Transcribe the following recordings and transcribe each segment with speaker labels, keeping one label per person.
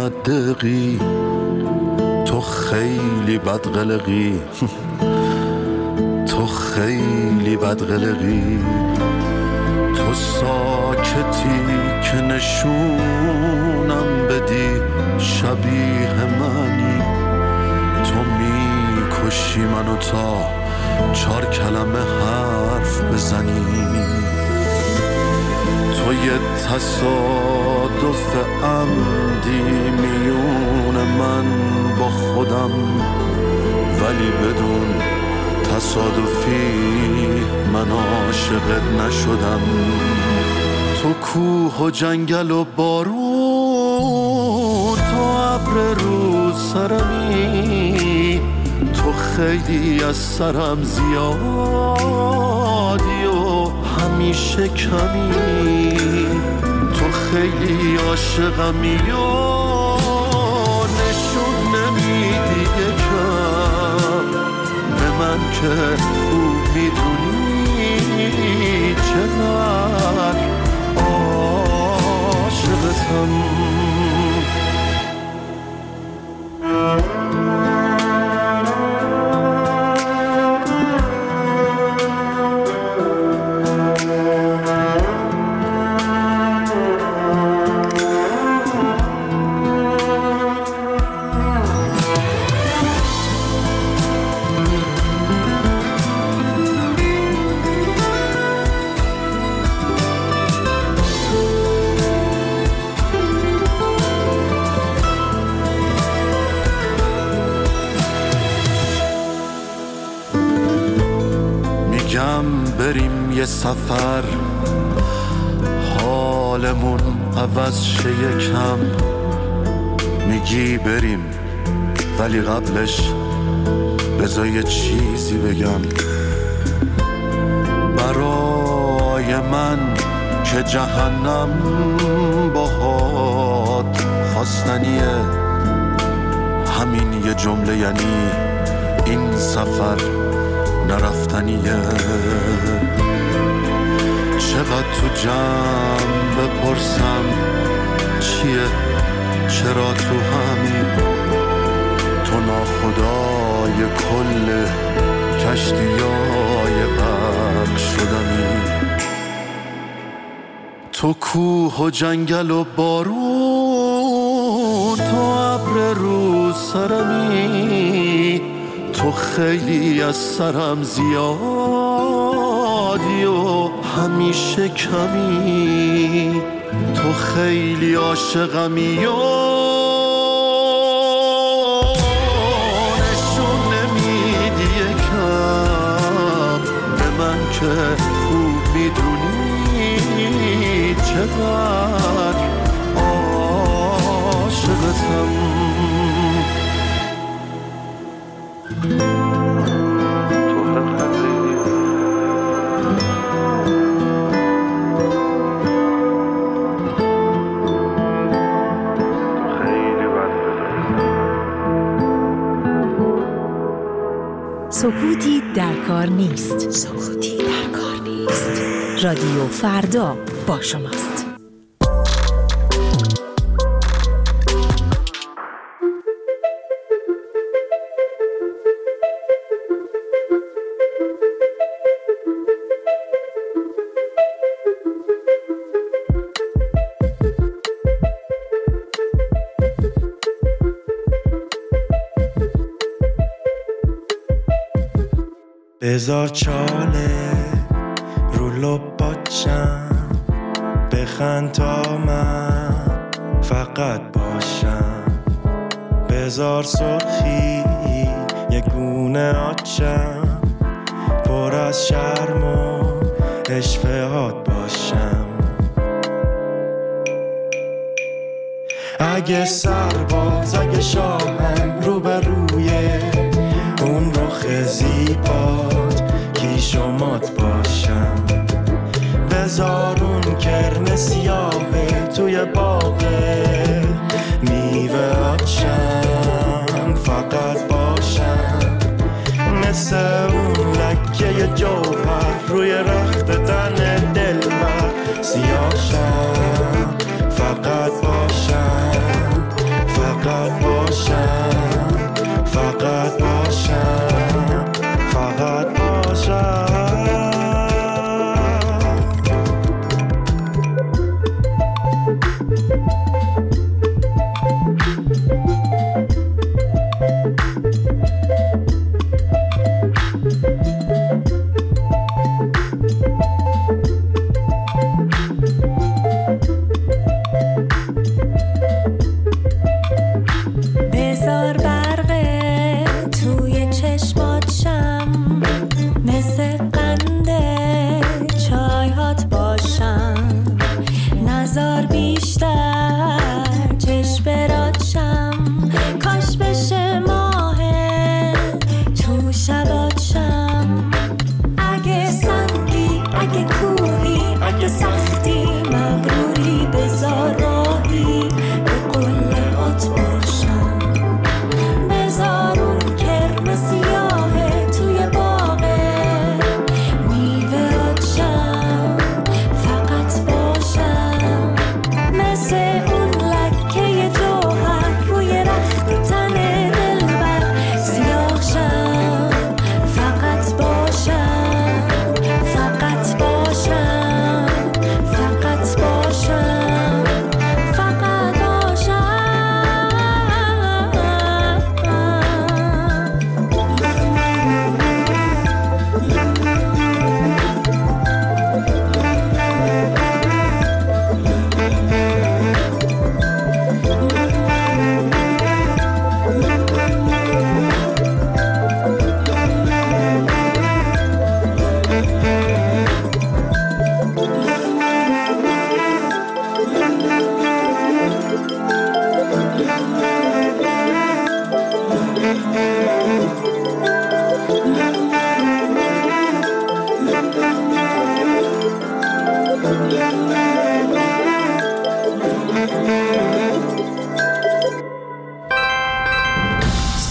Speaker 1: دقی تو خیلی بدقلقی تو خیلی بدقلقی تو ساکتی که نشونم بدی شبیه منی تو میکشی منو تا 4 کلمه حرف بزنی تو یه تصادف عمدی میون من با خودم ولی بدون تصادفی من عاشقت نشدم تو کوه و جنگل و بارون تو ابر رو سرمی تو خیلی از سرم زیادی و همیشه کمی تو خیلی عاشقمی و نشون نمیدی یکم به من که خوب میدونی چقدر عاشقتم بریم یه سفر حالمون عوض شه یکم میگی بریم ولی قبلش بذار یه چیزی بگم برای من که جهنم باهات خواستنیه همین یه جمله یعنی این سفر نرفتنیه چقدر تو جمع بپرسم چیه چرا تو همین تو ناخدای کل کشتیای غرق شدنی تو کوه و جنگل و بارون تو ابر رو سرمی تو خیلی از سرم زیادی و همیشه کمی تو خیلی عاشقمی و نشون نمیدی یکم به من که خوب میدونی چقدر عاشقتم
Speaker 2: سکوتی در کار نیست. سکوتی در کار نیست. رادیو فردا با شماست.
Speaker 3: بذار چاله رو لباتشم بخند تا من فقط باشم بذار سرخی یه گونه آتشم پر از شرم و اشفهات باشم اگه سرباز اگه شاهم رو به روی اون رخ زیبات کیش و مات باشم بذار اون کرن سیاهه توی باغه میوه آتشم فقط باشم مثل اون لکه جوهر روی رخت تن دلبر سیاهشم فقط باشم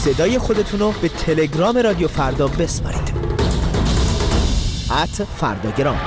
Speaker 4: صدای خودتون رو به تلگرام رادیو فردا بسپارید. @فرداگرام.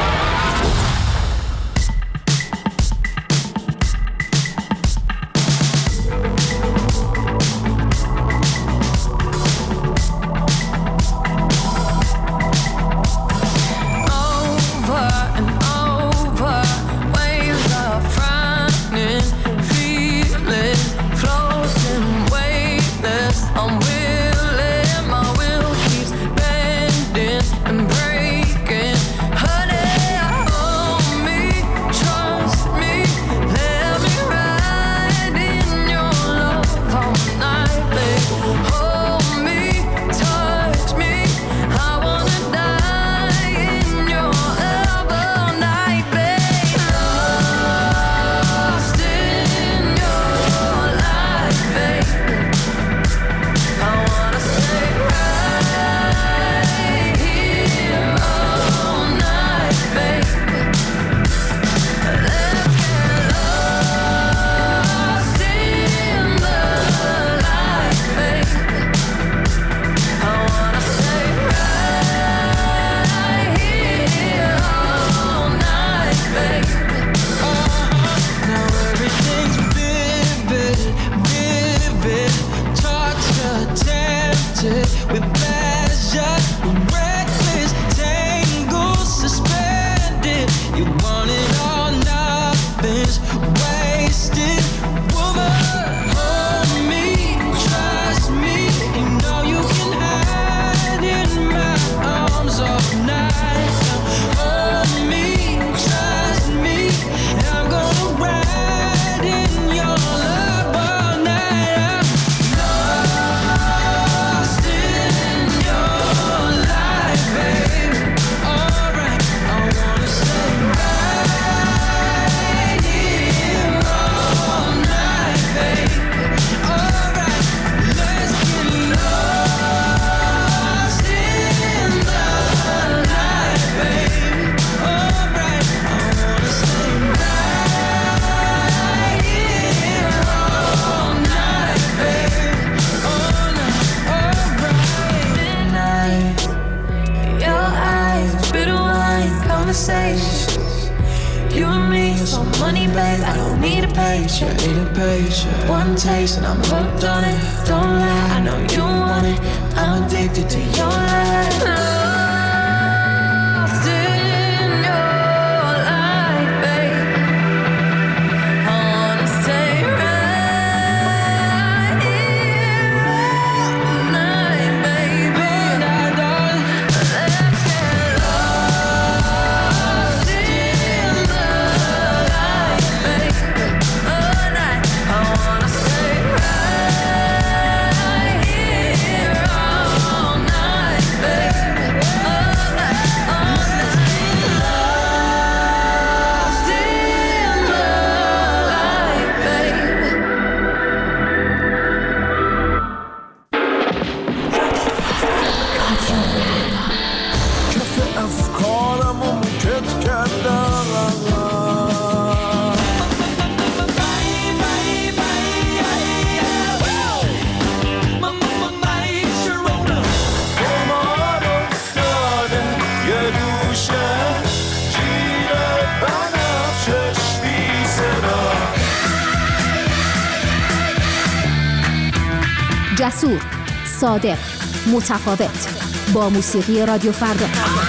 Speaker 5: You and me, so money, babe, I don't need a paycheck. One taste and I'm hooked on it. Don't lie, I know you want it. I'm addicted to your light. Lost in your light, babe. I wanna stay right here all night, baby. Let's get lost in the light, baby. All night, I wanna stay right here all night, baby. All night, lost in the light, baby.
Speaker 3: کف افکارمو موکت کردم قمار افتاده یه دوشه جیر بنفشش بی صدا
Speaker 2: جسور، صادق، متفاوت، با موسیقی رادیو فردا.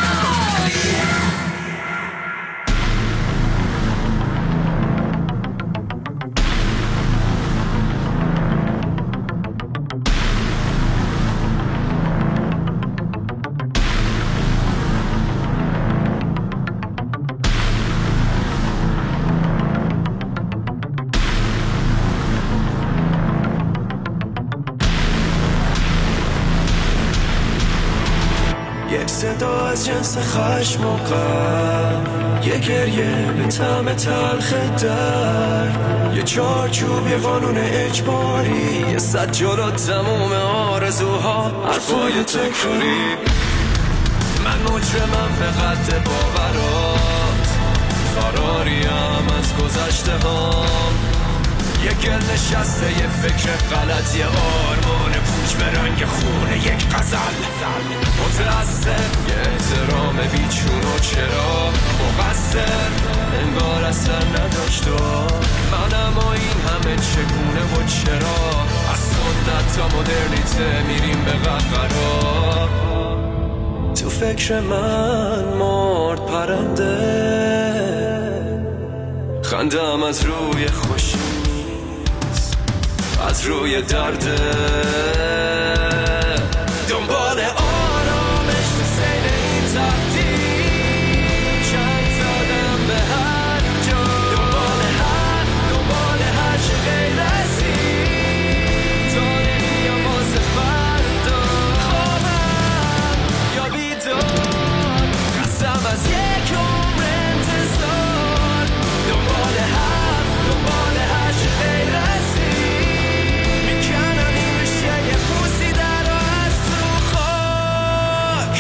Speaker 3: یک صدا از جنس خشم و غم، یه گریه به طعم تلخ درد، یه چارچوب، یه قانون اجباری، یه صد جلو تموم آرزوها، حرفای تکراری. من مجرمم به قد باورات، فراریم از گذشته هام، یه گل نشسته یه فکر غلط، یه آرمان پوچ به رنگ خونه یک غزل. متأثر یه احترام بیچون و چرا مقصر انگار اصلا نداشت. منم و این همه چگونه و چرا از سنت تا مدرنیته میریم به قهقرا. تو فکر من مرد پرنده، خندم از روی خوشی نیست، از روی درده. دنبال آرامش تو سیر این تقدیر، چند زدم به هر جا. دنبال هر چه غیر از این، تا نمیام واسه فردا. خوابم یا بیدار، قسم از یک عمر انتظار. دنبال هر چه غیر از این، میکنم این بشه یه پوسی در و از تو خاک.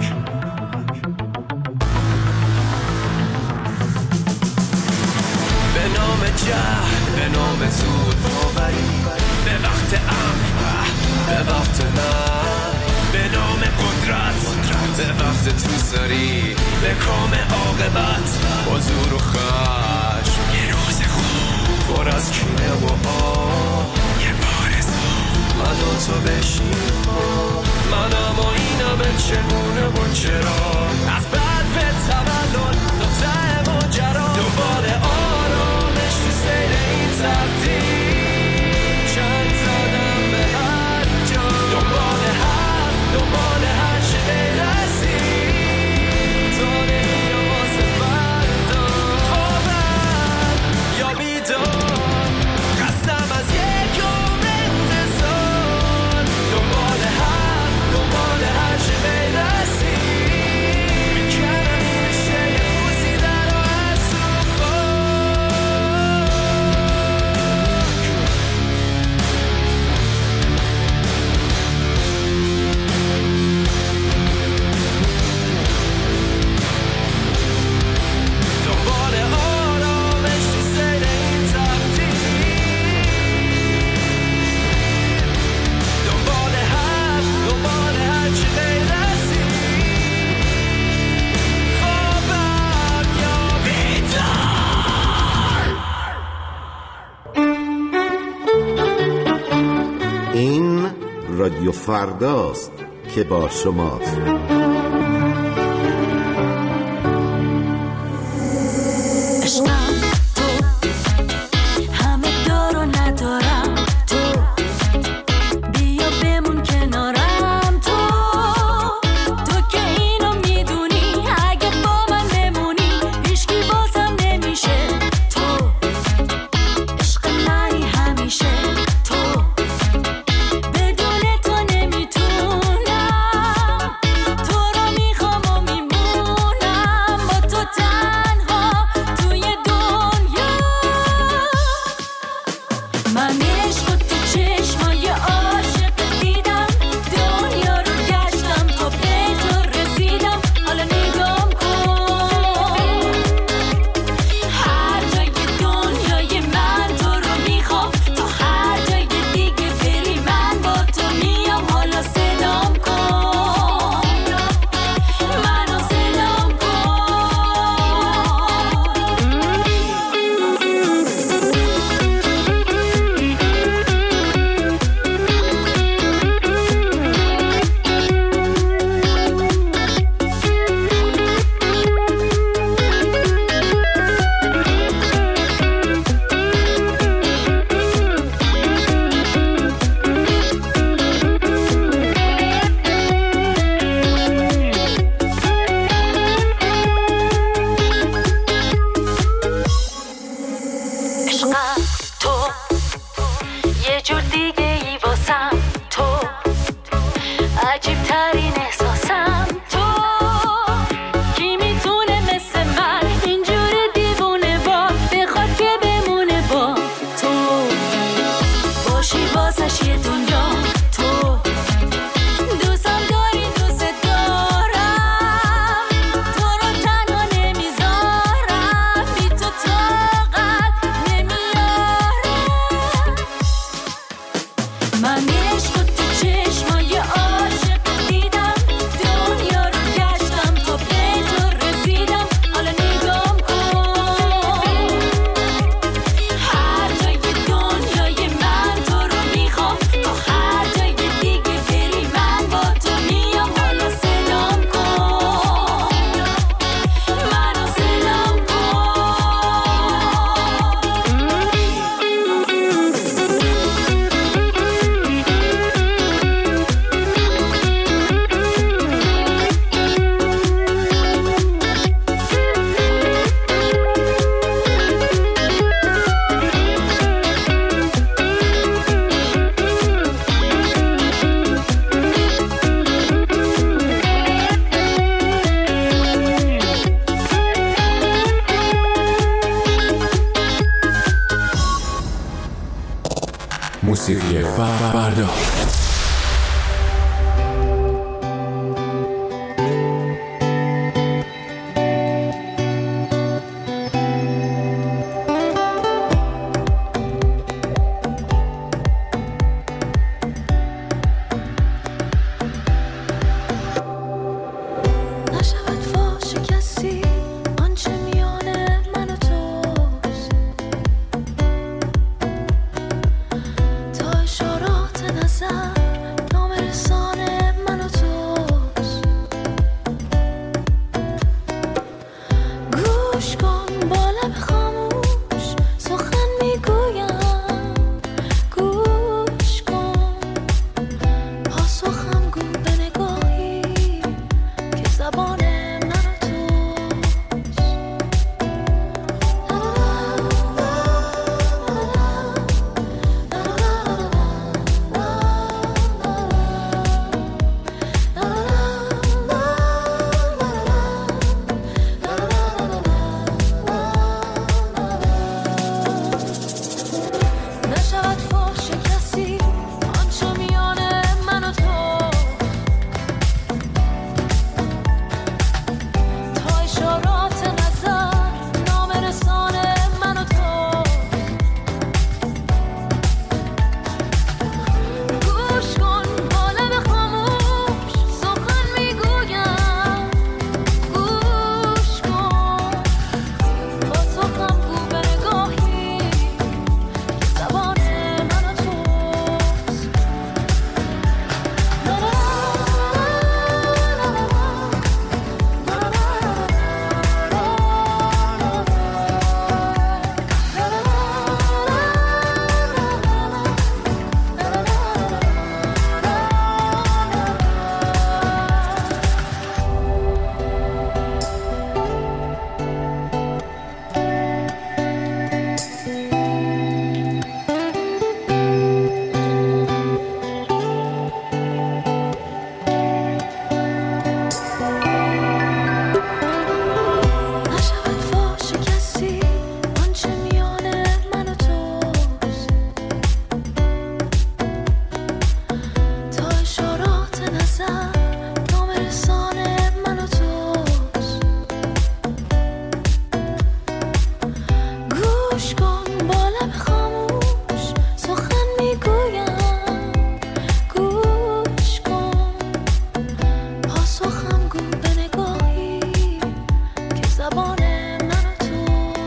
Speaker 3: به نام جهل، به نام زود باوری، به وقت امن، به وقت من، به نام قدرت، به وقت توسری، به کام عاقبت، با زور و خشم. یه روز خوب پر از کینه و یه بار زود من و تو بشیم. منم و اینم چگونه و چرا، از بعد به تولد تا ته ماجرا. دنبال آرامش تو سیر این تقدیر، چند زدم به هر جا. دنبال هر چه غیر از این، تا نمیام واسه فردا. خوابم یا بیدار، قسم از یک عمر انتظار. دنبال هر چه غیر از این، میکنم این بشه یه پوسی در و از تو دنبال آرامش تو سیر این تقدیر، دنبال هر چه غیر از این. خوابم یا بیدار.
Speaker 6: این رادیو فرداست که با شماست.
Speaker 5: عشقم تو، همه دارو ندارم تو، بیا بمون کنارم تو. تو که اینو میدونی، اگه با من بمونی هیچکی بازم نمیشه. تو عشق منی همیشه. تو بدون تو نمیتونم، تو رو میخوام و میمونم با تو تنها توی دنیا. من عشق و تو چشمای عاشق دیدم، دنیا رو گشتم تا به تو رسیدم. حالا نگام کن، هر جای دنیای من تو رو میخوام، تا هر جای دیگه بری من با تو میام. حالا صدام کن، منو صدام کن. عشقم تو، یه جور دیگه ای واسم تو، عجیب ترین احساسم تو. کی میتونه مثل من اینجور دیوونه با بخواد که بمونه با تو، باشی واسش یه دنیا. تو دوستم داری، دوست دارم، تو رو تنها نمیذارم، بی تو طاقت نمیارم. من عشق تو چشمای عاشق دیدم دنیا رو گشتم تا به تو رسیدم حالا نگام کن هر جای دنیای من تو رو میخوام تا هر جای دیگه بری من با تو میام حالا سلام کن منو سلام
Speaker 7: موسیقی فردا.
Speaker 5: نشود فاش کسی آنچه میان من و توست تا اشارات نظر نامرسان من و توست گوش کن با لب خاموش سخن میگویم گوش کن پاسخم گو به نگاهی که زبان من و توست نشود فاش کسی آنچه میان من و تو تا اشارات نظر نامرسان من و تو گوش کن با لب خاموش سخن میگویم گوش کن پاسخم گو به نگاهی که زبان من و توست نشود فاش کسی آنچه میان من و توست تا اشارات نظر نامرسان من و توست گوش کن با لب خاموش سخن میگویم گوش کن پاسخم گو به نگاهی که زبان من و توست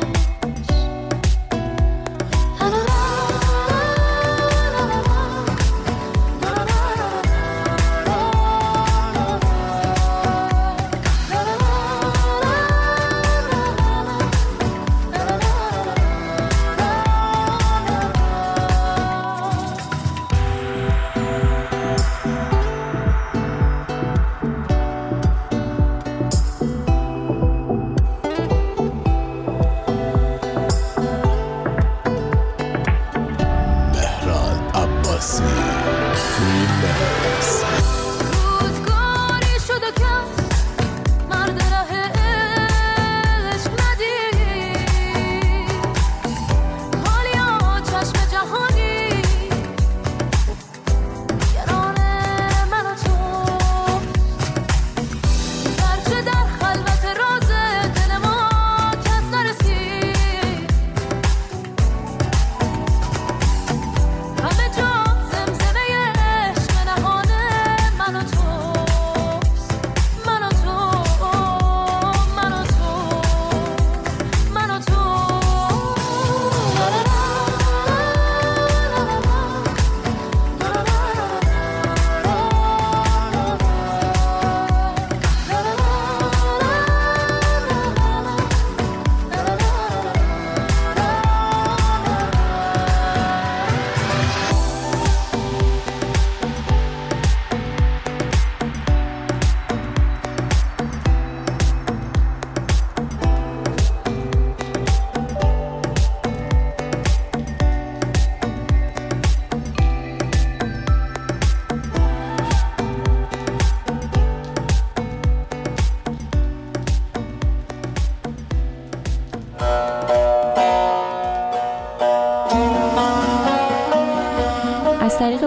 Speaker 1: مهران عباسی فیلمز
Speaker 5: روزگاری شد و کس مرد ره عشق ندید حالیا چشم جهانی گران من و تو گرچه در خلوت راز دل ما کس نرسید همه جا زمزمه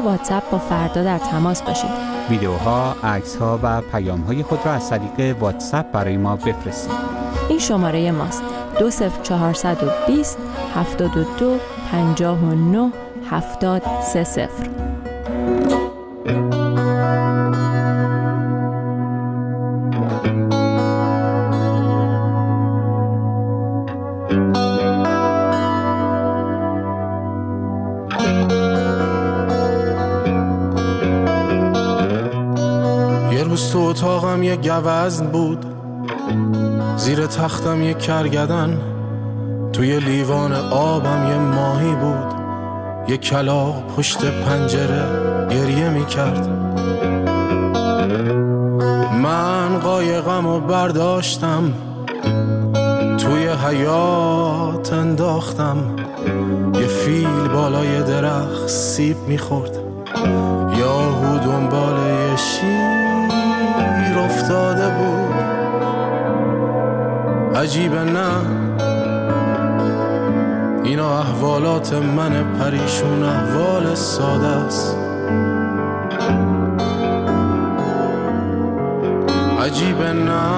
Speaker 8: واتساپ با فردا در تماس باشید.
Speaker 9: ویدیوها، عکس‌ها و پیام‌های خود را از طریق واتساپ برای ما بفرستید.
Speaker 8: این شماره ماست: 20420 72 59 70 30.
Speaker 10: یه روز تو اتاقم یه گوزن بود، زیر تختم یه کرگدن، توی لیوان آبم یه ماهی بود، یه کلاغ پشت پنجره گریه میکرد. من قایقمو برداشتم توی حیاط انداختم، یه فیل بالای درخت سیب میخورد، یاهو دنبال یه شیر افتاده بود. عجیبه نه، اینا احوالات من پریشون، احوال ساده است. عجیبه نه،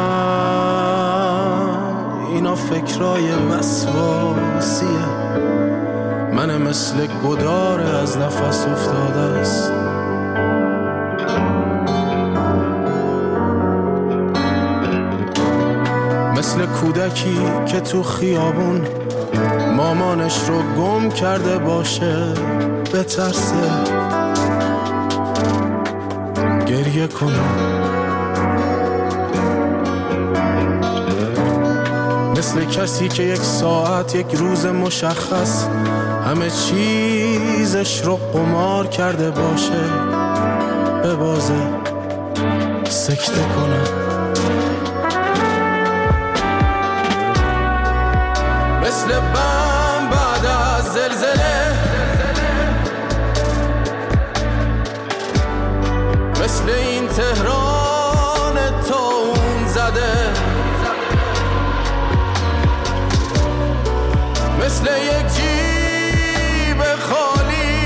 Speaker 10: اینا فکرای وسواسیه، من مثل گدار از نفس افتاده است. مثل کودکی که تو خیابون مامانش رو گم کرده باشه، بترسه گریه کنه. مثل کسی که یک ساعت، یک روز مشخص همه چیزش رو قمار کرده باشه، ببازه سکته کنه. مثل بم بعد از زلزله، مثل این تهران تون زده، مثل یک جیب خالی،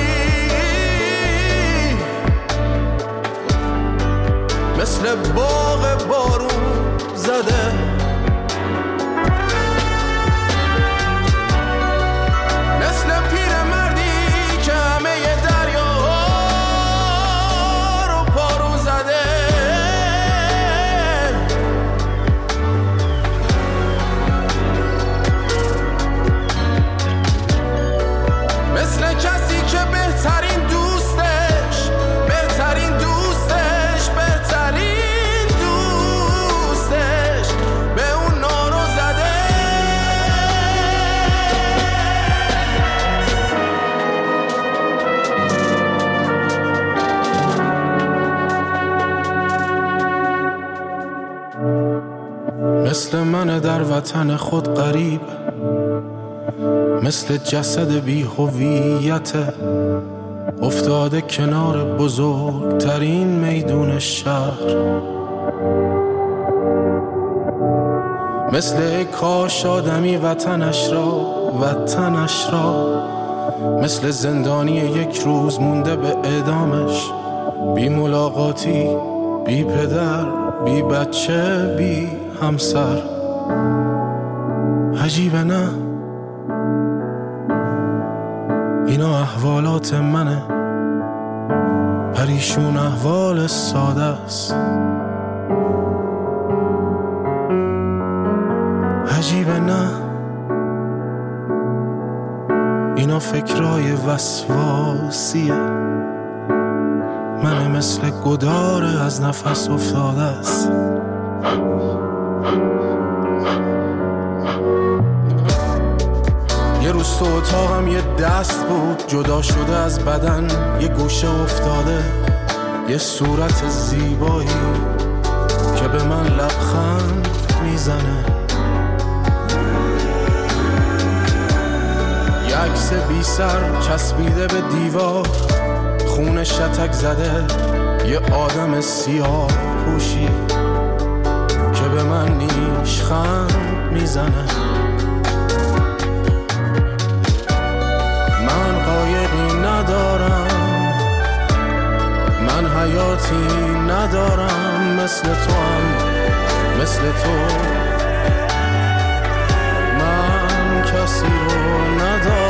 Speaker 10: مثل باغ بارون زده. مثل من در وطن خود غریب، مثل جسد بی هویت افتاده کنار بزرگترین میدون شهر. مثل کاش آدمی وطنش را مثل زندانی یک روز مونده به اعدامش، بی ملاقاتی، بی پدر، بی بچه، بی همسر. عجیبه نه، اینا احوالات منه، پریشون احوال ساده است. عجیبه نه، اینا فکرای وسواسیه، من مثل گدار از نفس افتاده است. یه روز تو اتاقم یه دست بود جدا شده از بدن، یه گوشه افتاده، یه صورت زیبایی که به من لبخند میزنه. یه عکس بی سر چسبیده به دیوار، خون شتک زده، یه آدم سیاه پوشی که به من نیشخند میزنه. من قایقی ندارم حیاتی ندارم مثل تو هم مثل تو من کسی رو ندارم